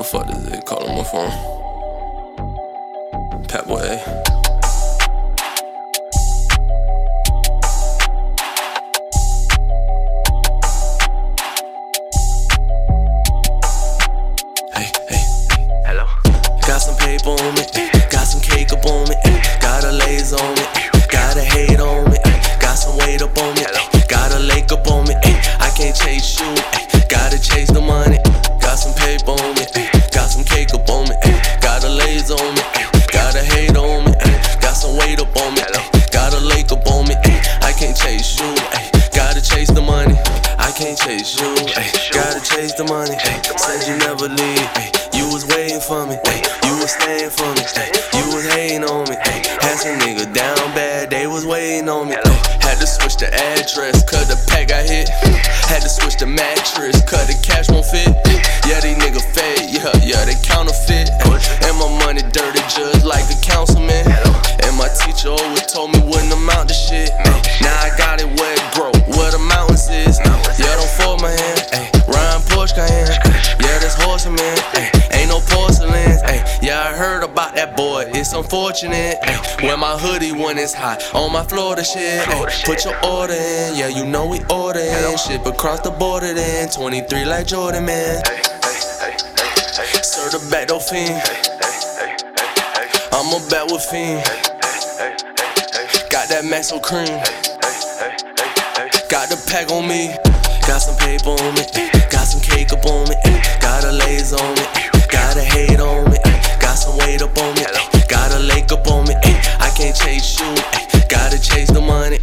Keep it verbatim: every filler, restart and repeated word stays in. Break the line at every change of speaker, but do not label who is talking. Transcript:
fuck is it? Call on my phone. Pat boy. Hey, hey.
Hello?
Got some paper on me, got some cake up on me, got a lays on me, got a hate on me, got some weight up on me, got a lake up on me. I can't chase you, gotta chase the money. Got some paper on me, got some cake up on me, got a lays on me, got a hate on me, got some weight up on me, got a lake up on me. I can't chase you, gotta chase the money. I can't chase you, gotta chase the money. Said you never leave, you was waiting for me, you was staying for me, you was hating on me. Had some nigga down bad, they was waiting on me. Had to switch the address, cause the pack got hit. Had to switch the mattress, cause the cash won't fit. Yeah, these niggas fake, yeah, yeah, they counterfeit. And my money dirty just like a councilman. And my teacher always told me wouldn't amount to shit. Now I got it where it grow, where the mountains is. Yeah, don't fold my hand, ayy. Ryan Porsche Cayenne, yeah, that's horseman, ayy. Ain't no porcelain, ayy. Yeah, I heard about that boy, it's unfortunate, ayy. Wear my hoodie when it's hot, on my Florida shit, ayy. Put your order in, yeah, you know we order in. Ship across the border then, twenty-three like Jordan, man. Serve the back door fiend, I'm a bat with fiend. Got that Maxo cream, got the pack on me. Got some paper on me, got some cake up on me, got a lays on me, got a hate on me, got some weight up on me, got a lake up on me. I can't chase you, gotta chase the money.